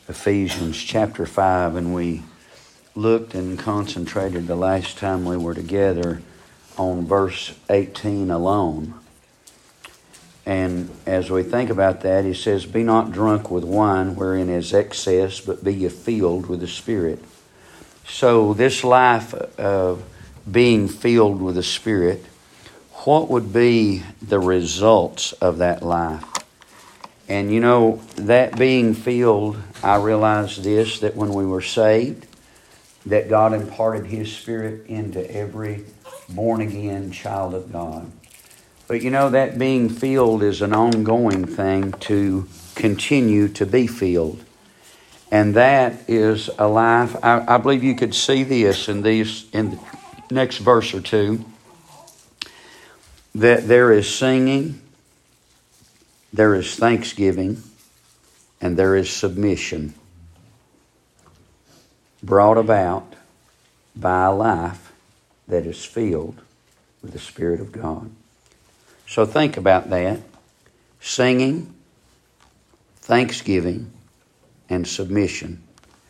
Ephesians chapter 5, and we looked and concentrated the last time we were together on verse 18 alone. And as we think about that, he says, "Be not drunk with wine wherein is excess, but be ye filled with the Spirit." So this life of being filled with the Spirit, what would be the results of that life? And you know, that being filled, I realized this, that when we were saved, that God imparted His Spirit into every born-again child of God. But you know, that being filled is an ongoing thing to continue to be filled. And that is a life, I believe you could see this in the next verse or two, that there is singing, there is thanksgiving, and there is submission brought about by a life that is filled with the Spirit of God. So think about that. Singing, thanksgiving, and submission.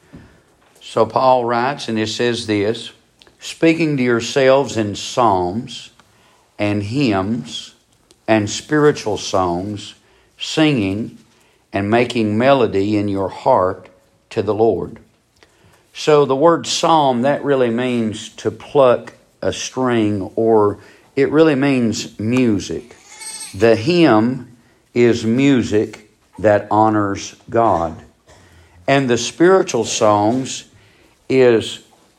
So Paul writes, and it says this, "Speaking to yourselves in psalms and hymns and spiritual songs, singing and making melody in your heart to the Lord." So the word psalm, that really means to pluck a string, or it really means music. The hymn is music that honors God. And the spiritual songs is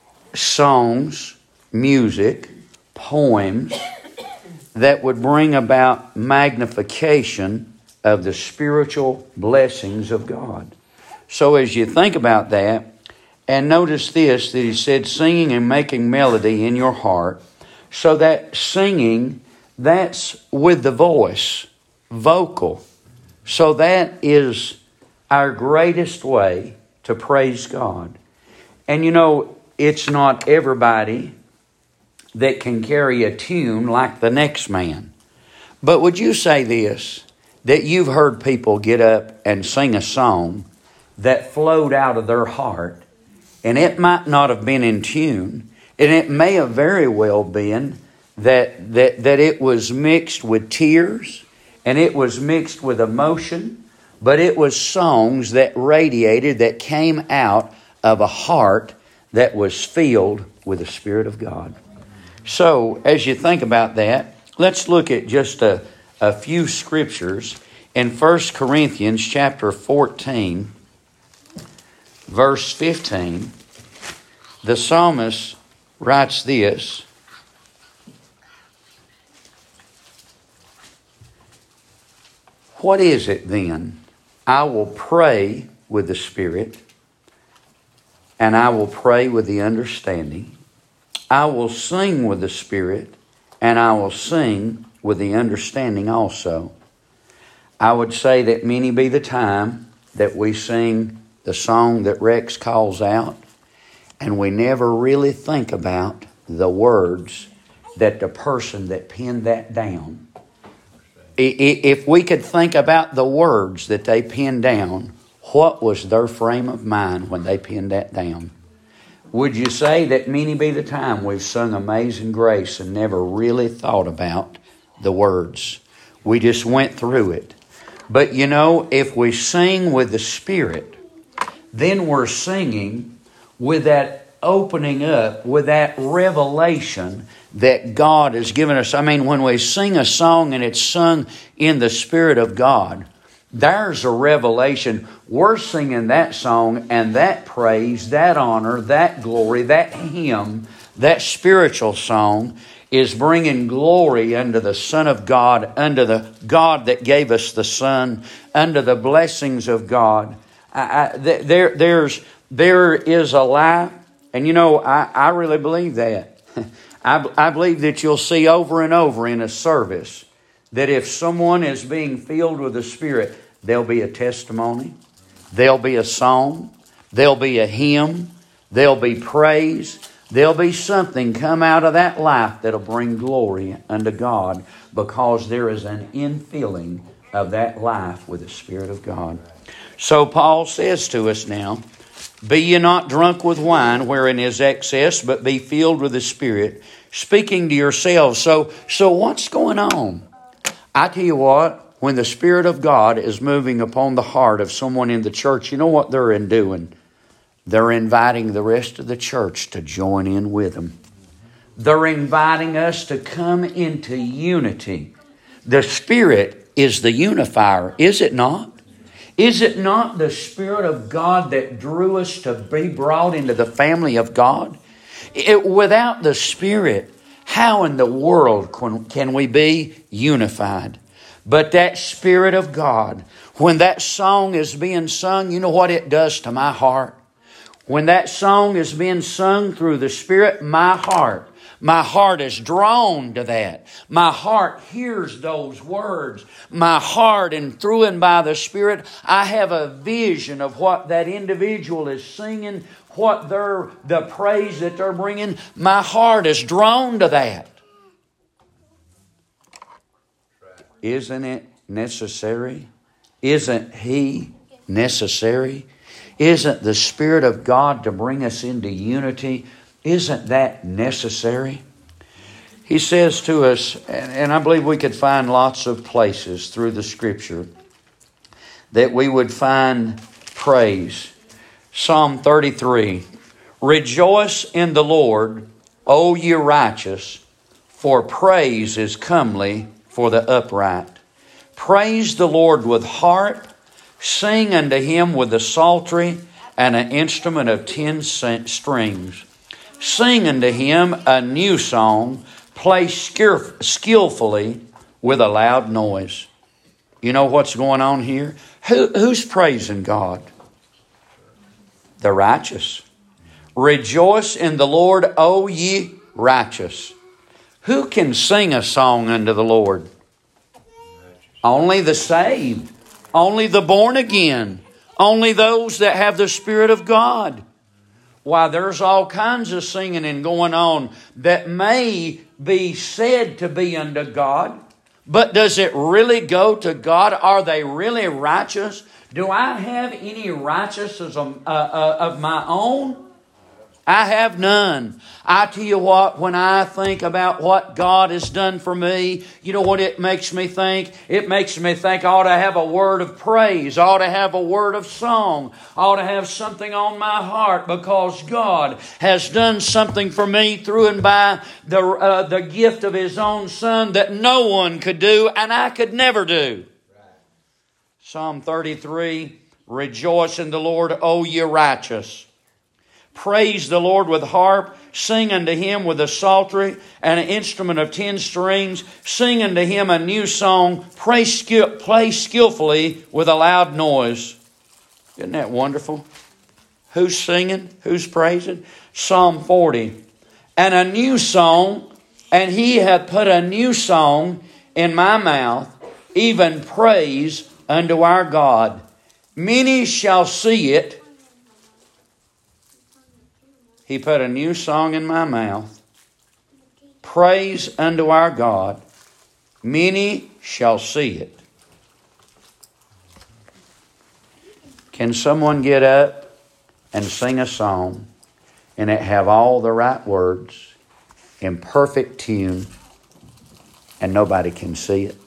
songs, music, poems that would bring about magnification of the spiritual blessings of God. So as you think about that, and notice this, that he said singing and making melody in your heart. So that singing, that's with the voice, vocal. So that is our greatest way to praise God. And you know, it's not everybody that can carry a tune like the next man. But would you say this, that you've heard people get up and sing a song that flowed out of their heart, and it might not have been in tune, and it may have very well been that it was mixed with tears, and it was mixed with emotion, but it was songs that radiated, that came out of a heart that was filled with the Spirit of God. So, as you think about that, let's look at just a few scriptures. In 1 Corinthians chapter 14, verse 15, the psalmist writes this, "What is it then? I will pray with the Spirit, and I will pray with the understanding. I will sing with the Spirit, and I will sing with the understanding also." I would say that many be the time that we sing the song that Rex calls out, and we never really think about the words that the person that penned that down. If we could think about the words that they penned down, what was their frame of mind when they penned that down? Would you say that many be the time we've sung Amazing Grace and never really thought about the words? We just went through it. But you know, if we sing with the Spirit, then we're singing with that opening up, with that revelation that God has given us. I mean, when we sing a song and it's sung in the Spirit of God, there's a revelation. We're singing that song and that praise, that honor, that glory, that hymn, that spiritual song is bringing glory unto the Son of God, unto the God that gave us the Son, unto the blessings of God. There is a life, and you know, I really believe that. I believe that you'll see over and over in a service that if someone is being filled with the Spirit, there'll be a testimony, there'll be a song, there'll be a hymn, there'll be praise, there'll be something come out of that life that'll bring glory unto God, because there is an infilling of that life with the Spirit of God. So Paul says to us now, be ye not drunk with wine wherein is excess, but be filled with the Spirit, speaking to yourselves. So what's going on? I tell you what, when the Spirit of God is moving upon the heart of someone in the church, you know what they're doing? They're inviting the rest of the church to join in with them. They're inviting us to come into unity. The Spirit is the unifier, is it not? Is it not the Spirit of God that drew us to be brought into the family of God? Without the Spirit, how in the world can we be unified? But that Spirit of God, when that song is being sung, you know what it does to my heart? When that song is being sung through the Spirit, my heart is drawn to that. My heart hears those words. My heart, and through and by the Spirit, I have a vision of what that individual is singing, the praise that they're bringing. My heart is drawn to that. Isn't it necessary? Isn't He necessary? Isn't the Spirit of God to bring us into unity? Isn't that necessary? He says to us, and I believe we could find lots of places through the Scripture that we would find praise. Psalm 33, rejoice in the Lord, O ye righteous, for praise is comely for the upright. Praise the Lord with harp, sing unto Him with the psaltery and an instrument of 10 strings. Sing unto Him a new song, play skillfully with a loud noise. You know what's going on here? Who's praising God? The righteous. Rejoice in the Lord, O ye righteous. Who can sing a song unto the Lord? Only the saved. Only the born again. Only those that have the Spirit of God. Why, there's all kinds of singing and going on that may be said to be unto God. But does it really go to God? Are they really righteous? Do I have any righteousness of my own? I have none. I tell you what, when I think about what God has done for me, you know what it makes me think? It makes me think I ought to have a word of praise. I ought to have a word of song. I ought to have something on my heart because God has done something for me through and by the gift of His own Son that no one could do and I could never do. Psalm 33, rejoice in the Lord, O ye righteous. Praise the Lord with harp. Sing unto Him with a psaltery and an instrument of 10 strings. Sing unto Him a new song. Play skillfully with a loud noise. Isn't that wonderful? Who's singing? Who's praising? Psalm 40. And a new song, and He hath put a new song in my mouth, even praise unto our God. Many shall see it. He put a new song in my mouth. Praise unto our God. Many shall see it. Can someone get up and sing a song and it have all the right words in perfect tune and nobody can see it?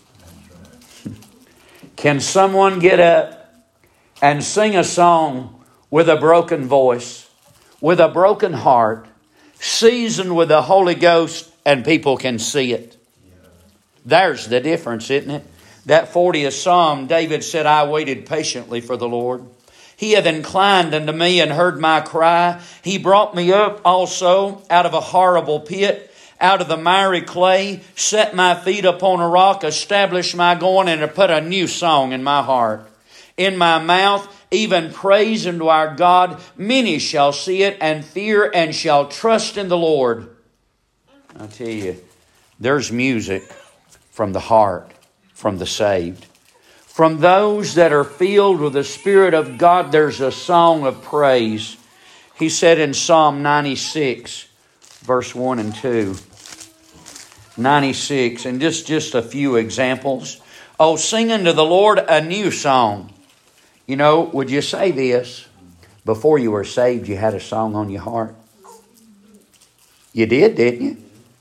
Can someone get up and sing a song with a broken voice, with a broken heart, seasoned with the Holy Ghost, and people can see it? There's the difference, isn't it? That 40th Psalm, David said, I waited patiently for the Lord. He hath inclined unto me and heard my cry. He brought me up also out of a horrible pit, out of the miry clay, set my feet upon a rock, established my going, and put a new song in my heart. In my mouth, even praise unto our God. Many shall see it and fear and shall trust in the Lord. I tell you, there's music from the heart, from the saved. From those that are filled with the Spirit of God, there's a song of praise. He said in Psalm 96, verse 1 and 2. 96, and just a few examples. Oh, sing unto the Lord a new song. You know, would you say this? Before you were saved, you had a song on your heart. You did, didn't you?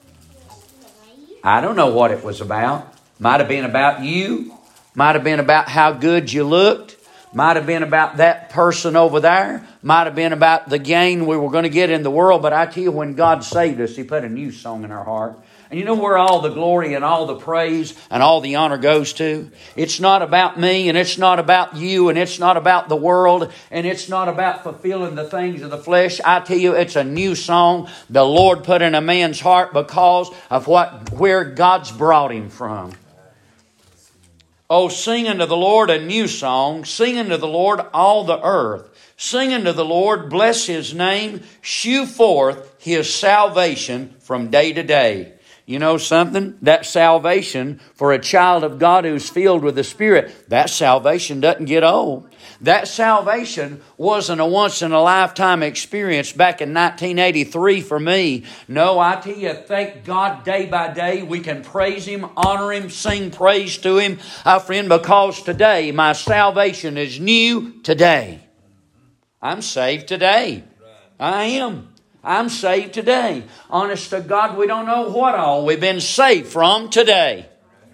I don't know what it was about. Might have been about you. Might have been about how good you looked. Might have been about that person over there. Might have been about the gain we were going to get in the world. But I tell you, when God saved us, He put a new song in our heart. And you know where all the glory and all the praise and all the honor goes to? It's not about me, and it's not about you, and it's not about the world, and it's not about fulfilling the things of the flesh. I tell you, it's a new song the Lord put in a man's heart because of where God's brought him from. Oh, sing unto the Lord a new song. Sing unto the Lord all the earth. Sing unto the Lord, bless His name. Shew forth His salvation from day to day. You know something? That salvation for a child of God who's filled with the Spirit, that salvation doesn't get old. That salvation wasn't a once-in-a-lifetime experience back in 1983 for me. No, I tell you, thank God day by day we can praise Him, honor Him, sing praise to Him, friend, because today my salvation is new today. I'm saved today. I am. I'm saved today. Honest to God, we don't know what all we've been saved from today.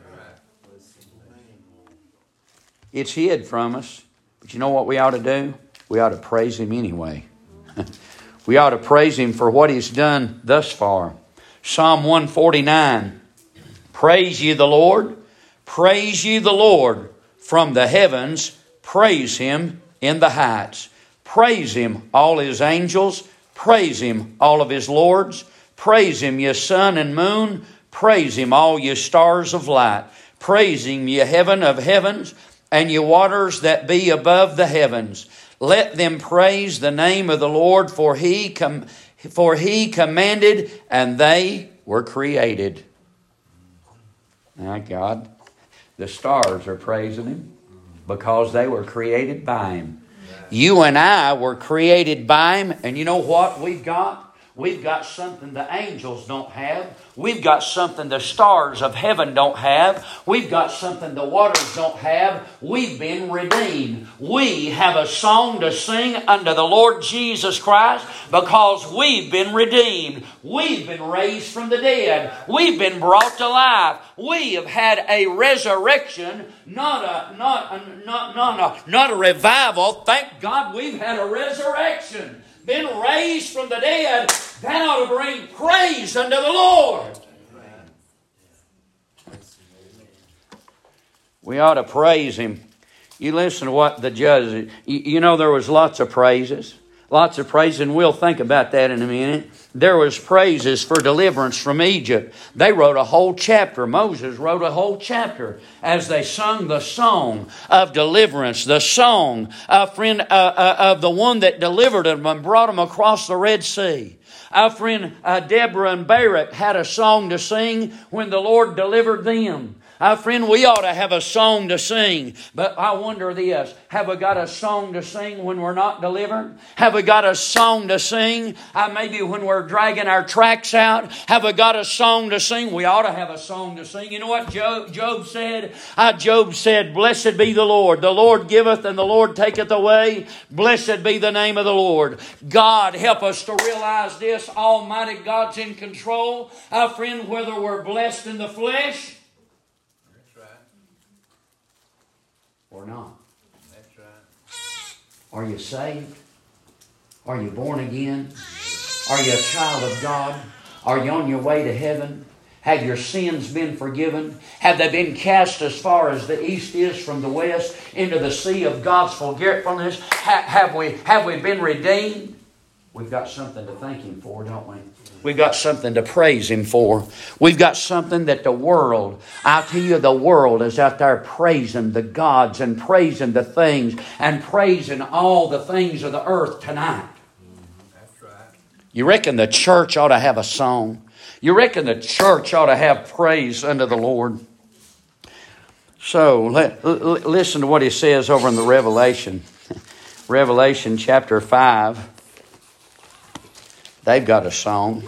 It's hid from us. But you know what we ought to do? We ought to praise Him anyway. We ought to praise Him for what He's done thus far. Psalm 149. Praise ye the Lord. Praise ye the Lord from the heavens. Praise Him in the heights. Praise Him, all His angels. Praise Him, all of His lords. Praise Him, ye sun and moon. Praise Him, all ye stars of light. Praise Him, ye heaven of heavens, and ye waters that be above the heavens. Let them praise the name of the Lord, for He commanded, and they were created. My God, the stars are praising Him because they were created by Him. You and I were created by Him, and you know what we've got? We've got something the angels don't have. We've got something the stars of heaven don't have. We've got something the waters don't have. We've been redeemed. We have a song to sing unto the Lord Jesus Christ because we've been redeemed. We've been raised from the dead. We've been brought to life. We have had a resurrection, not a revival. Thank God we've had a resurrection. Been raised from the dead. That ought to bring praise unto the Lord. We ought to praise Him. You listen to what the judge... You know there was lots of praises. Lots of praise, and we'll think about that in a minute. There was praises for deliverance from Egypt. They wrote a whole chapter. Moses wrote a whole chapter as they sung the song of deliverance. The song, of the one that delivered them and brought them across the Red Sea. Our friend Deborah and Barak had a song to sing when the Lord delivered them. Our friend, we ought to have a song to sing. But I wonder this, have we got a song to sing when we're not delivered? Have we got a song to sing maybe when we're dragging our tracks out? Have we got a song to sing? We ought to have a song to sing. You know what Job said? Job said, blessed be the Lord. The Lord giveth and the Lord taketh away. Blessed be the name of the Lord. God, help us to realize this. Almighty God's in control. Our friend, whether we're blessed in the flesh or not. That's right. Are you saved? Are you born again? Are you a child of God? Are you on your way to heaven? Have your sins been forgiven? Have they been cast as far as the east is from the west into the sea of God's forgetfulness? Have we been redeemed? We've got something to thank Him for, don't we? We've got something to praise Him for. We've got something that the world, I tell you, the world is out there praising the gods and praising the things and praising all the things of the earth tonight. That's right. You reckon the church ought to have a song? You reckon the church ought to have praise unto the Lord? So, listen to what He says over in the Revelation. Revelation chapter 5. They've got a song.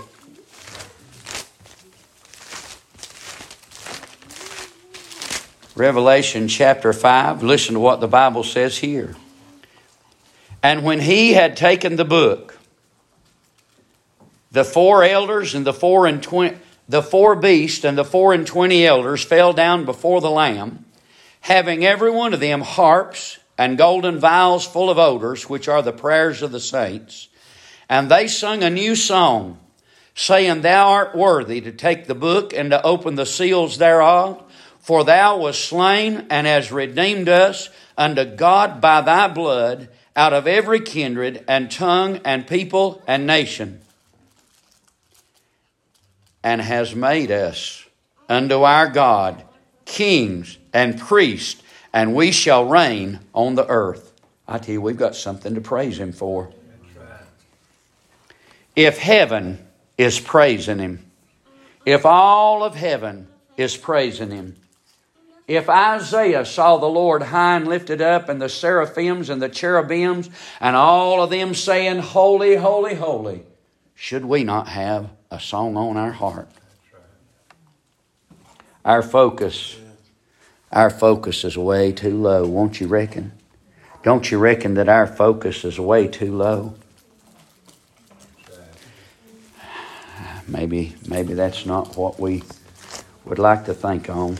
Revelation chapter 5. Listen to what the Bible says here. And when he had taken the book, the 4 elders and the 4 beasts and the 24 elders fell down before the Lamb, having every one of them harps and golden vials full of odors, which are the prayers of the saints. And they sung a new song, saying, Thou art worthy to take the book and to open the seals thereof. For thou wast slain and hast redeemed us unto God by thy blood out of every kindred and tongue and people and nation, and has made us unto our God kings and priests, and we shall reign on the earth. I tell you, we've got something to praise Him for. If heaven is praising Him, if all of heaven is praising Him, if Isaiah saw the Lord high and lifted up, and the seraphims and the cherubims, and all of them saying, Holy, holy, holy, should we not have a song on our heart? Our focus is way too low, won't you reckon? Don't you reckon that our focus is way too low? Maybe that's not what we would like to think on.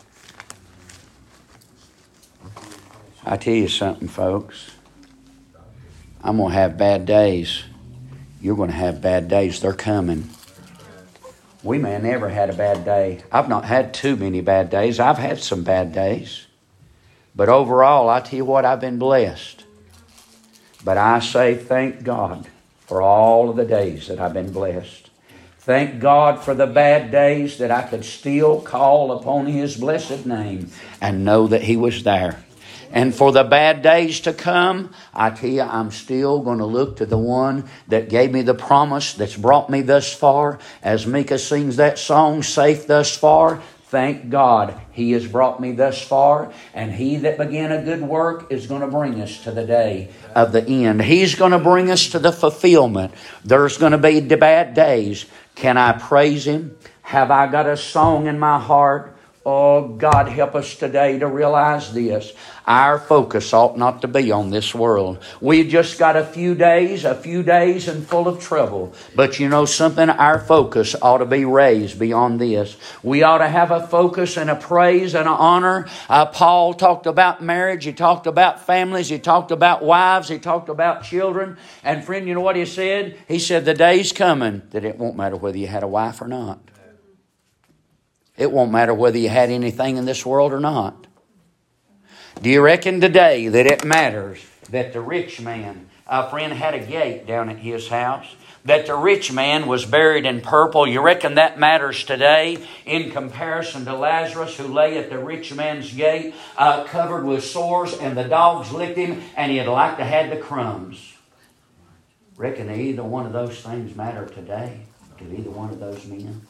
I tell you something, folks. I'm going to have bad days. You're going to have bad days. They're coming. We may have never had a bad day. I've not had too many bad days. I've had some bad days. But overall, I tell you what, I've been blessed. But I say thank God for all of the days that I've been blessed. Thank God for the bad days that I could still call upon His blessed name and know that He was there. And for the bad days to come, I tell you, I'm still going to look to the one that gave me the promise, that's brought me thus far. As Micah sings that song, Safe Thus Far. Thank God He has brought me thus far. And He that began a good work is going to bring us to the day of the end. He's going to bring us to the fulfillment. There's going to be the bad days. Can I praise Him? Have I got a song in my heart? Oh, God, help us today to realize this. Our focus ought not to be on this world. We've just got a few days and full of trouble. But you know something? Our focus ought to be raised beyond this. We ought to have a focus and a praise and an honor. Paul talked about marriage. He talked about families. He talked about wives. He talked about children. And friend, you know what he said? He said, the day's coming that it won't matter whether you had a wife or not. It won't matter whether you had anything in this world or not. Do you reckon today that it matters that the rich man, a friend, had a gate down at his house? That the rich man was buried in purple? You reckon that matters today in comparison to Lazarus, who lay at the rich man's gate, covered with sores, and the dogs licked him, and he'd like to have the crumbs? Reckon either one of those things matter today to either one of those men?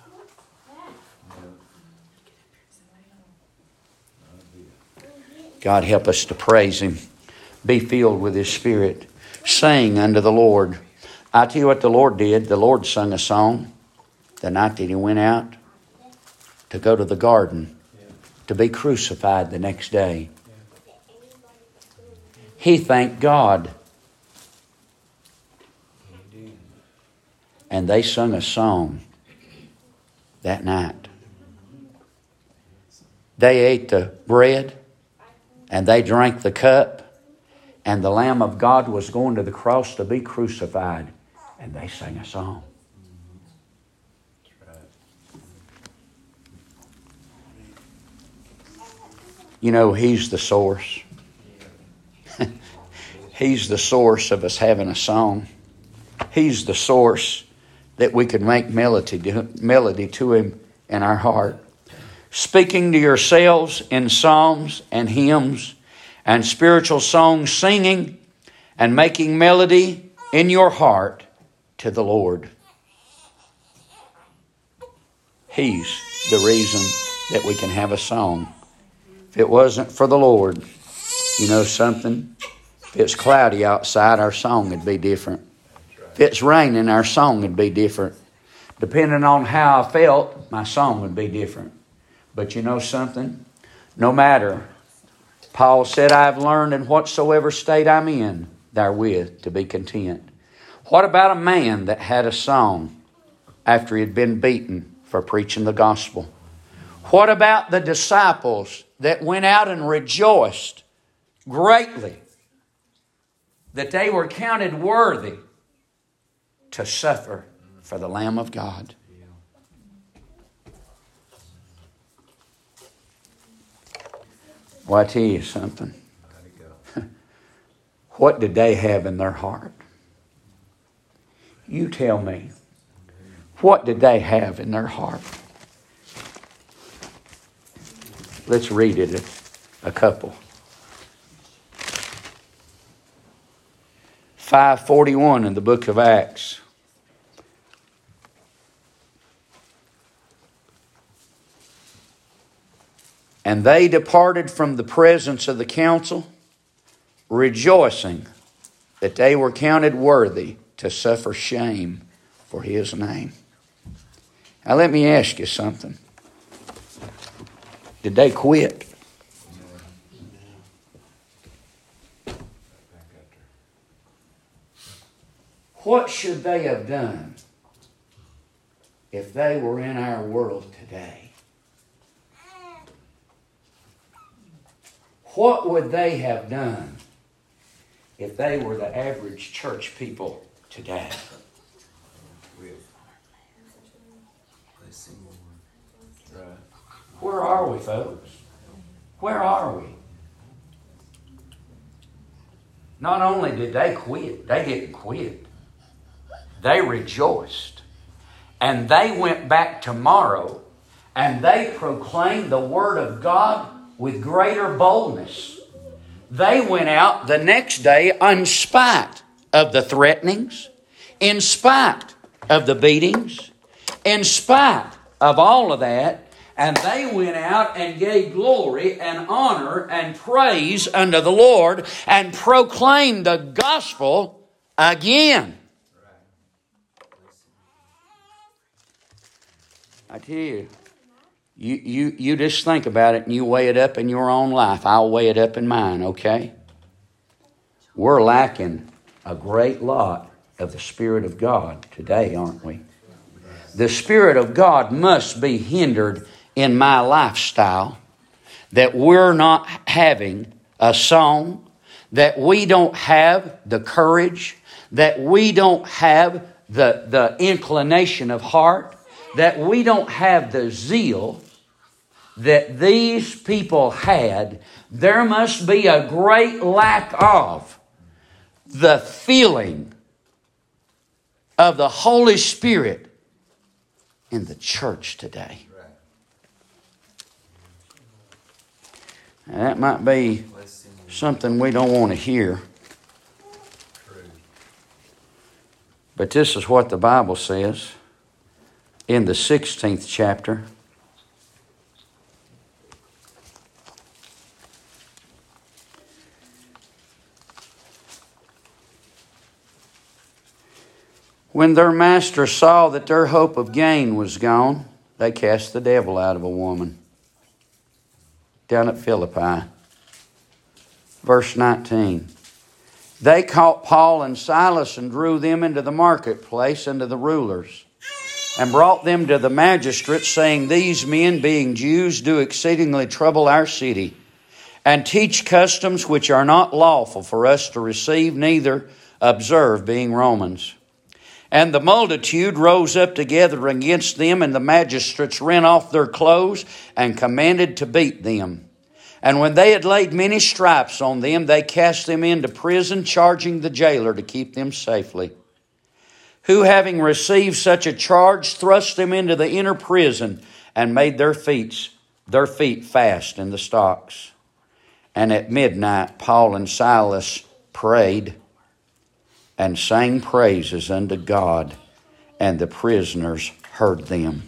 God, help us to praise Him. Be filled with His Spirit. Sing unto the Lord. I tell you what the Lord did. The Lord sung a song the night that He went out to go to the garden to be crucified the next day. He thanked God. And they sung a song that night. They ate the bread. And they drank the cup, and the Lamb of God was going to the cross to be crucified. And they sang a song. You know, He's the source. He's the source of us having a song. He's the source that we could make melody to Him in our heart. Speaking to yourselves in psalms and hymns and spiritual songs, singing and making melody in your heart to the Lord. He's the reason that we can have a song. If it wasn't for the Lord, you know something? If it's cloudy outside, our song would be different. If it's raining, our song would be different. Depending on how I felt, my song would be different. But you know something? No matter. Paul said, I have learned in whatsoever state I'm in, therewith to be content. What about a man that had a song after he had been beaten for preaching the gospel? What about the disciples that went out and rejoiced greatly that they were counted worthy to suffer for the Lamb of God? Well, I tell you something. What did they have in their heart? You tell me. What did they have in their heart? Let's read it, a couple. 5:41 in the book of Acts. And they departed from the presence of the council, rejoicing that they were counted worthy to suffer shame for His name. Now let me ask you something. Did they quit? What should they have done if they were in our world today? What would they have done if they were the average church people today? Where are we, folks? Where are we? Not only did they quit, they didn't quit. They rejoiced. And they went back tomorrow and they proclaimed the Word of God with greater boldness. They went out the next day in spite of the threatenings, in spite of the beatings, in spite of all of that, and they went out and gave glory and honor and praise unto the Lord and proclaimed the gospel again. I tell you, you just think about it and you weigh it up in your own life. I'll weigh it up in mine, okay? We're lacking a great lot of the Spirit of God today, aren't we? The Spirit of God must be hindered in my lifestyle, that we're not having a song, that we don't have the courage, that we don't have the inclination of heart, that we don't have the zeal that these people had. There must be a great lack of the feeling of the Holy Spirit in the church today. Now, that might be something we don't want to hear. But this is what the Bible says in the 16th chapter. When their master saw that their hope of gain was gone, they cast the devil out of a woman. Down at Philippi. Verse 19. They caught Paul and Silas and drew them into the marketplace unto the rulers, and brought them to the magistrates, saying, These men, being Jews, do exceedingly trouble our city, and teach customs which are not lawful for us to receive, neither observe, being Romans. And the multitude rose up together against them, and the magistrates rent off their clothes and commanded to beat them. And when they had laid many stripes on them, they cast them into prison, charging the jailer to keep them safely. Who, having received such a charge, thrust them into the inner prison and made their feet fast in the stocks. And at midnight Paul and Silas prayed and sang praises unto God, and the prisoners heard them.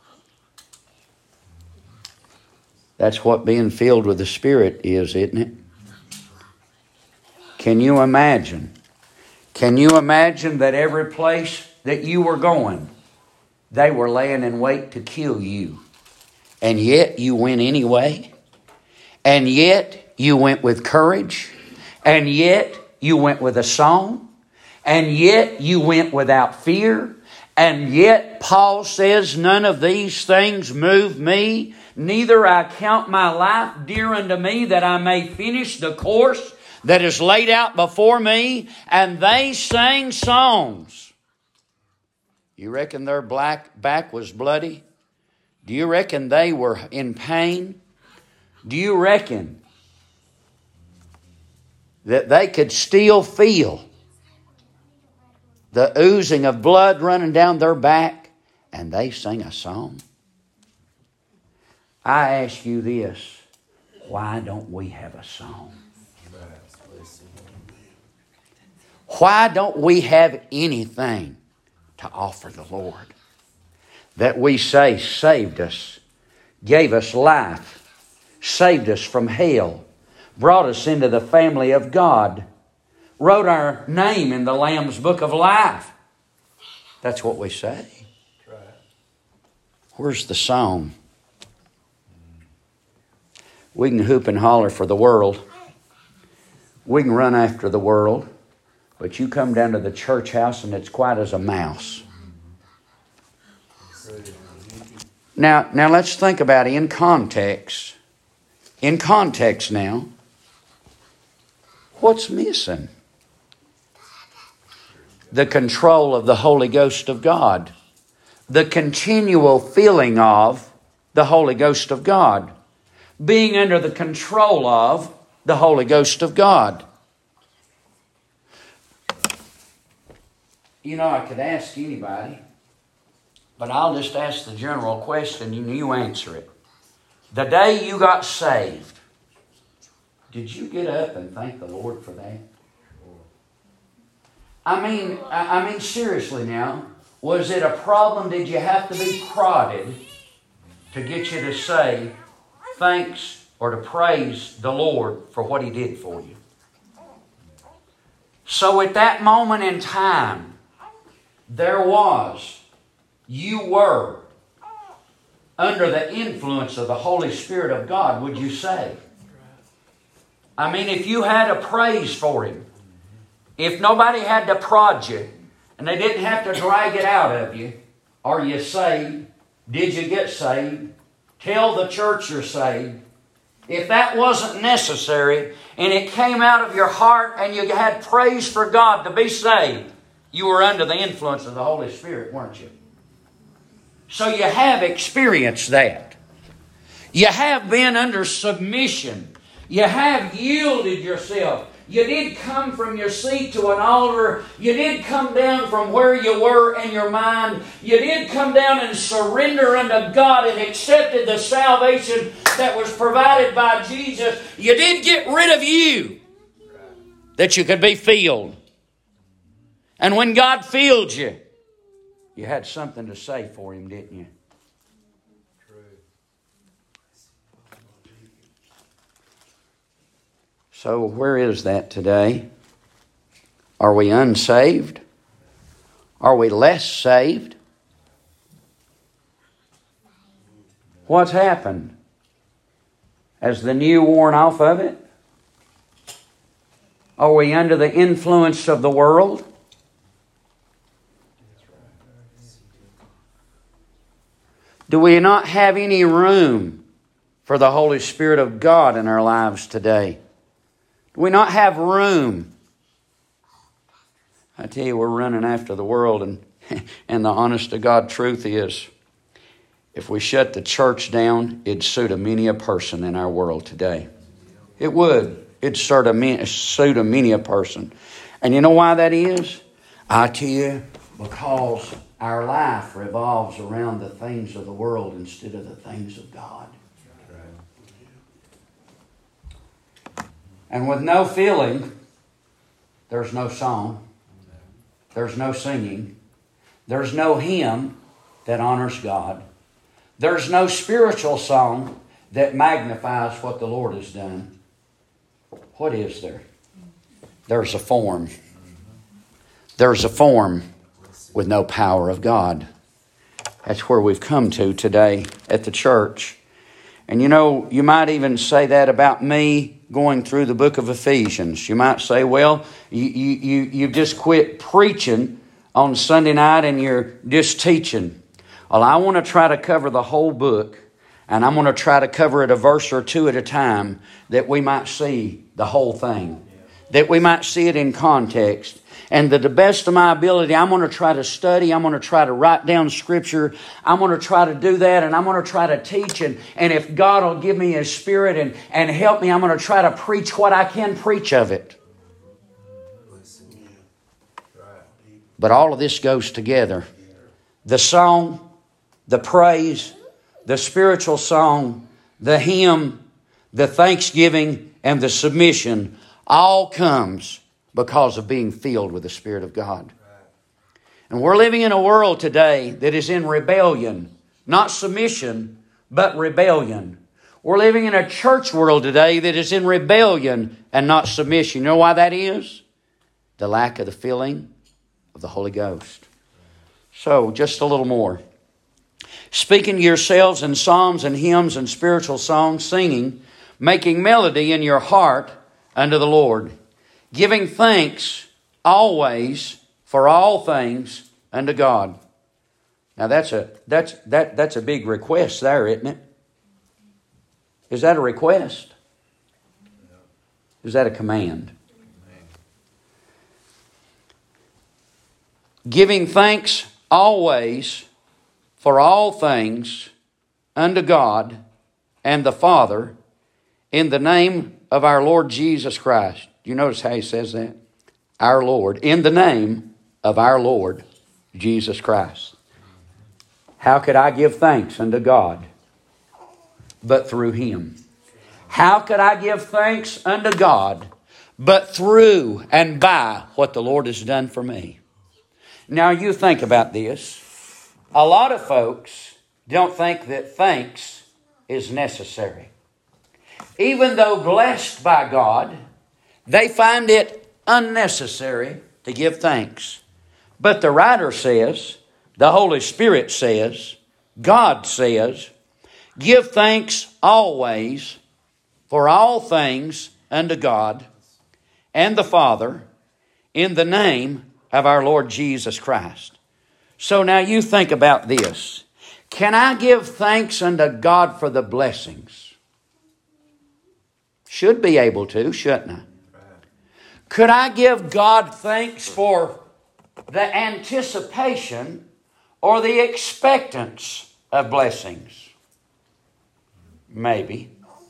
That's what being filled with the Spirit is, isn't it? Can you imagine? Can you imagine that every place that you were going, they were laying in wait to kill you, and yet you went anyway? And yet you went with courage. And yet you went with a song. And yet you went without fear. And yet Paul says, none of these things move me. Neither I count my life dear unto me, that I may finish the course that is laid out before me. And they sang songs. You reckon their back was bloody? Do you reckon they were in pain? Do you reckon that they could still feel the oozing of blood running down their back, and they sang a song? I ask you this, why don't we have a song? Why don't we have anything to offer the Lord that we say saved us, gave us life, saved us from hell, brought us into the family of God, wrote our name in the Lamb's Book of Life? That's what we say. Where's the song? We can hoop and holler for the world. We can run after the world. But you come down to the church house and it's quiet as a mouse. Now let's think about it in context. In context now, what's missing? The control of the Holy Ghost of God. The continual feeling of the Holy Ghost of God. Being under the control of the Holy Ghost of God. You know, I could ask anybody, but I'll just ask the general question and you answer it. The day you got saved, did you get up and thank the Lord for that? I mean, seriously now, was it a problem? Did you have to be prodded to get you to say thanks or to praise the Lord for what He did for you? So at that moment in time, you were under the influence of the Holy Spirit of God, would you say? I mean, if you had a praise for Him, if nobody had to prod you, and they didn't have to drag it out of you, are you saved? Did you get saved? Tell the church you're saved. If that wasn't necessary, and it came out of your heart, and you had praise for God to be saved, you were under the influence of the Holy Spirit, weren't you? So you have experienced that. You have been under submission. You have yielded yourself. You did come from your seat to an altar. You did come down from where you were in your mind. You did come down and surrender unto God and accepted the salvation that was provided by Jesus. You did get rid of you that you could be filled. And when God filled you, you had something to say for Him, didn't you? So where is that today? Are we unsaved? Are we less saved? What's happened? Has the new worn off of it? Are we under the influence of the world? Do we not have any room for the Holy Spirit of God in our lives today? Do we not have room? I tell you, we're running after the world, and the honest to God truth is, if we shut the church down, it'd suit many a person in our world today. It would. It'd suit many a person. And you know why that is? I tell you, because our life revolves around the things of the world instead of the things of God. And with no feeling, there's no song. There's no singing. There's no hymn that honors God. There's no spiritual song that magnifies what the Lord has done. What is there? There's a form. There's a form with no power of God. That's where we've come to today at the church. And you know, you might even say that about me going through the book of Ephesians. You might say, well, you've just quit preaching on Sunday night and you're just teaching. Well, I want to try to cover the whole book, and I'm going to try to cover it a verse or two at a time, that we might see the whole thing, that we might see it in context. And to the best of my ability, I'm going to try to study. I'm going to try to write down Scripture. I'm going to try to do that, and I'm going to try to teach. And if God will give me His Spirit and help me, I'm going to try to preach what I can preach of it. But all of this goes together. The song, the praise, the spiritual song, the hymn, the thanksgiving, and the submission all comes because of being filled with the Spirit of God. And we're living in a world today that is in rebellion. Not submission, but rebellion. We're living in a church world today that is in rebellion and not submission. You know why that is? The lack of the filling of the Holy Ghost. So, just a little more. Speaking to yourselves in psalms and hymns and spiritual songs, singing, making melody in your heart unto the Lord, giving thanks always for all things unto God. Now that's a big request there, isn't it? Is that a request? Is that a command? Giving thanks always for all things unto God and the Father in the name of our Lord Jesus Christ. Do you notice how he says that? Our Lord. In the name of our Lord Jesus Christ. How could I give thanks unto God but through Him? How could I give thanks unto God but through and by what the Lord has done for me? Now you think about this. A lot of folks don't think that thanks is necessary. Even though blessed by God, they find it unnecessary to give thanks. But the writer says, the Holy Spirit says, God says, give thanks always for all things unto God and the Father in the name of our Lord Jesus Christ. So now you think about this. Can I give thanks unto God for the blessings? Should be able to, shouldn't I? Could I give God thanks for the anticipation or the expectance of blessings? Maybe.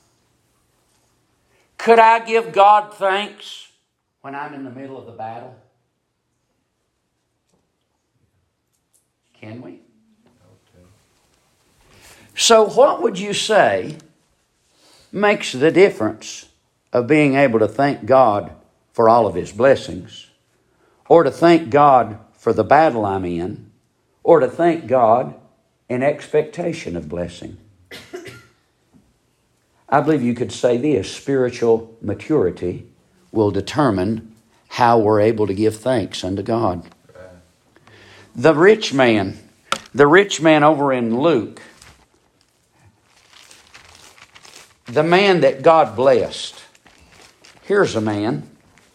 Could I give God thanks when I'm in the middle of the battle? Can we? So what would you say makes the difference of being able to thank God for all of His blessings, or to thank God for the battle I'm in, or to thank God in expectation of blessing? I believe you could say this: spiritual maturity will determine how we're able to give thanks unto God. The rich man over in Luke, the man that God blessed. Here's a man.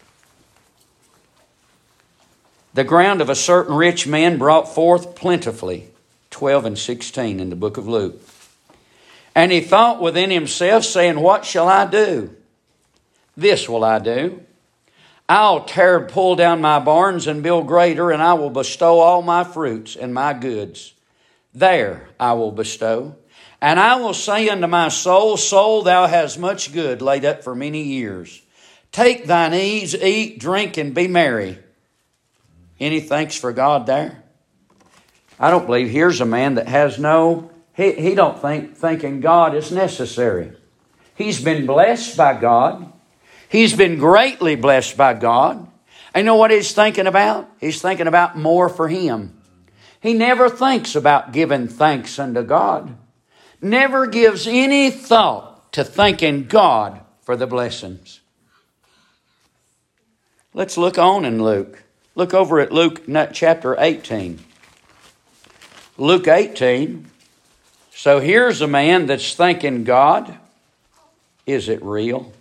The ground of a certain rich man brought forth plentifully. 12 and 16 in the book of Luke. And he thought within himself, saying, what shall I do? This will I do. I'll pull down my barns and build greater, and I will bestow all my fruits and my goods. There I will bestow. And I will say unto my soul, soul, thou hast much good laid up for many years. Take thine ease, eat, drink, and be merry. Any thanks for God there? I don't believe here's a man that has he don't think thanking God is necessary. He's been blessed by God. He's been greatly blessed by God. And you know what he's thinking about? He's thinking about more for him. He never thinks about giving thanks unto God. Never gives any thought to thanking God for the blessings. Let's look on in Luke. Look over at Luke chapter 18. Luke 18. So here's a man that's thinking, God, is it real?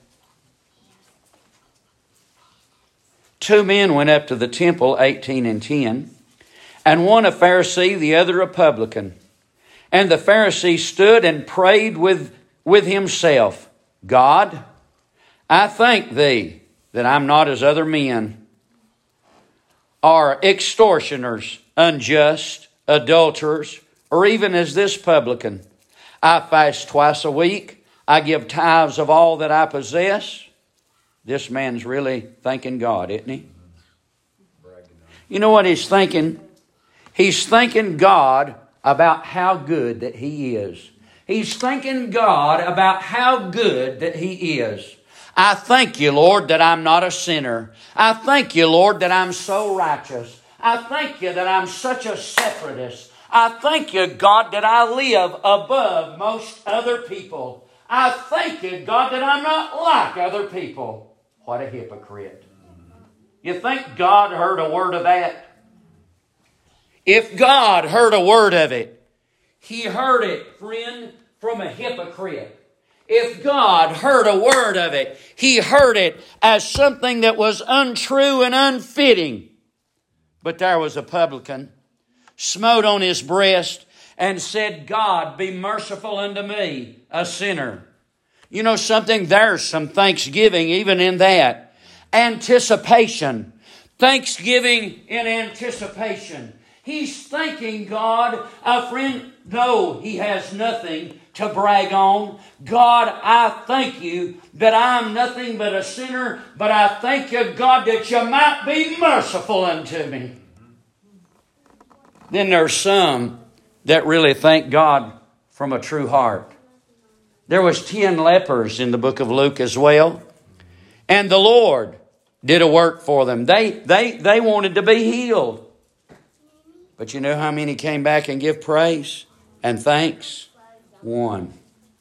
Two men went up to the temple, 18 and 10, and one a Pharisee, the other a publican. And the Pharisee stood and prayed with himself, God, I thank thee that I'm not as other men, are extortioners, unjust, adulterers, or even as this publican. I fast twice a week. I give tithes of all that I possess. This man's really thanking God, isn't he? You know what he's thinking? He's thanking God about how good that He is. He's thanking God about how good that He is. I thank you, Lord, that I'm not a sinner. I thank you, Lord, that I'm so righteous. I thank you that I'm such a separatist. I thank you, God, that I live above most other people. I thank you, God, that I'm not like other people. What a hypocrite. You think God heard a word of that? If God heard a word of it, He heard it, friend, from a hypocrite. If God heard a word of it, He heard it as something that was untrue and unfitting. But there was a publican, smote on his breast, and said, God, be merciful unto me, a sinner. You know something? There's some thanksgiving even in that. Anticipation. Thanksgiving in anticipation. He's thanking God, friend, though he has nothing to brag on. God, I thank you that I'm nothing but a sinner, but I thank you, God, that you might be merciful unto me. Then there's some that really thank God from a true heart. There was 10 lepers in the book of Luke as well. And the Lord did a work for them. They wanted to be healed. But you know how many came back and give praise and thanks? One.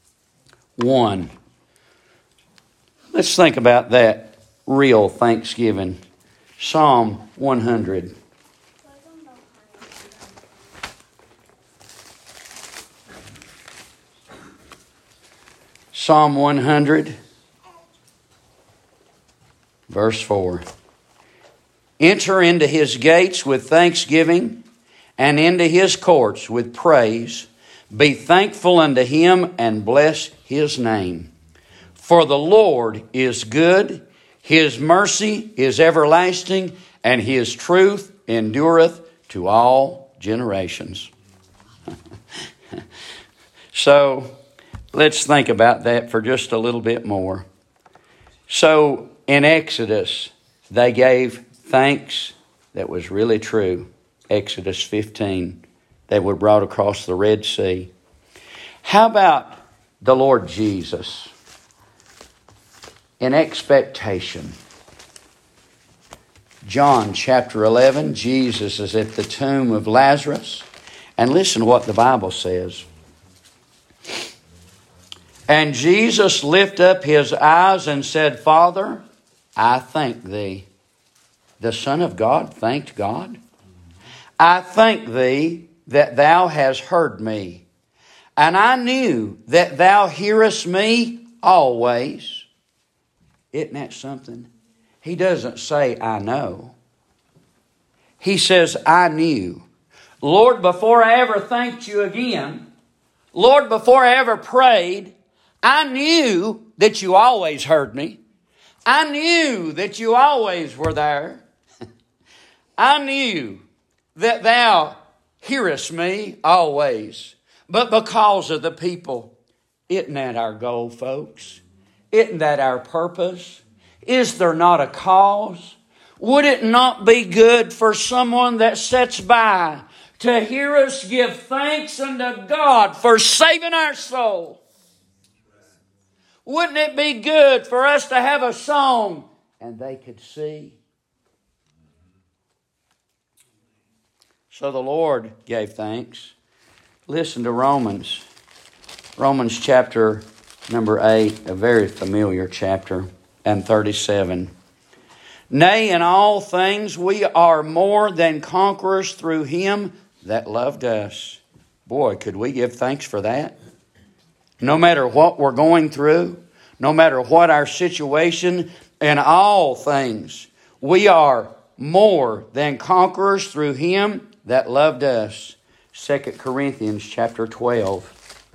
Let's think about that real thanksgiving. Psalm 100. Psalm 100, verse 4. Enter into His gates with thanksgiving, and into His courts with praise. Be thankful unto Him, and bless His name. For the Lord is good, His mercy is everlasting, and His truth endureth to all generations. So, let's think about that for just a little bit more. So, in Exodus, they gave thanks that was really true. Exodus 15, they were brought across the Red Sea. How about the Lord Jesus? In expectation. John chapter 11, Jesus is at the tomb of Lazarus. And listen to what the Bible says. And Jesus lifted up His eyes and said, Father, I thank Thee. The Son of God thanked God. I thank Thee that Thou hast heard me. And I knew that Thou hearest me always. Isn't that something? He doesn't say, I know. He says, I knew. Lord, before I ever thanked You again, Lord, before I ever prayed, I knew that You always heard me. I knew that You always were there. I knew that Thou hearest me always. But because of the people, isn't that our goal, folks? Isn't that our purpose? Is there not a cause? Would it not be good for someone that sits by to hear us give thanks unto God for saving our soul? Wouldn't it be good for us to have a song and they could see? So the Lord gave thanks. Listen to Romans. Romans chapter number 8, a very familiar chapter, and 37. Nay, in all things we are more than conquerors through Him that loved us. Boy, could we give thanks for that? No matter what we're going through, no matter what our situation, in all things, we are more than conquerors through Him that loved us. 2 Corinthians chapter 12,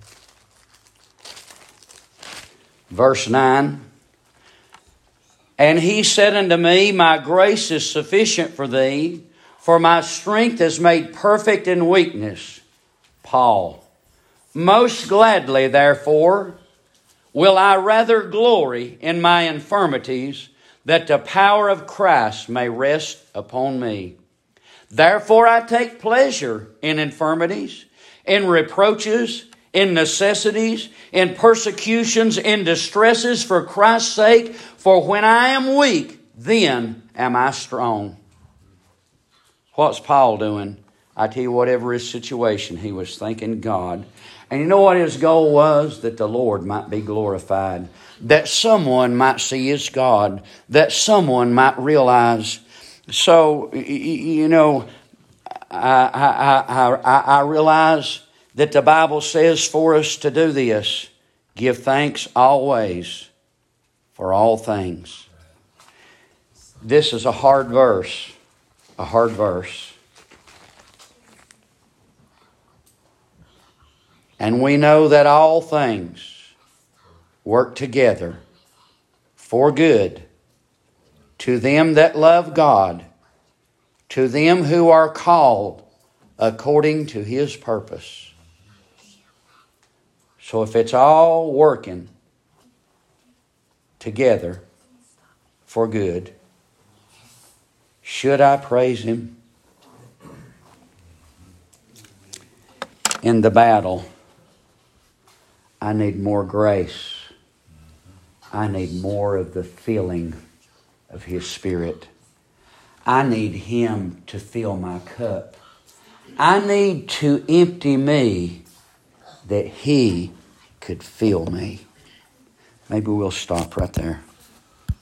verse 9. And He said unto me, My grace is sufficient for thee, for my strength is made perfect in weakness. Paul. Most gladly, therefore, will I rather glory in my infirmities, that the power of Christ may rest upon me. Therefore I take pleasure in infirmities, in reproaches, in necessities, in persecutions, in distresses for Christ's sake. For when I am weak, then am I strong. What's Paul doing? I tell you, whatever his situation, he was thanking God. And you know what his goal was? That the Lord might be glorified. That someone might see his God. That someone might realize. So, you know, I realize that the Bible says for us to do this. Give thanks always for all things. This is a hard verse. A hard verse. And we know that all things work together for good to them that love God, to them who are called according to His purpose. So if it's all working together for good, should I praise Him? In the battle, I need more grace. I need more of the filling of His Spirit. I need Him to fill my cup. I need to empty me that He could fill me. Maybe we'll stop right there.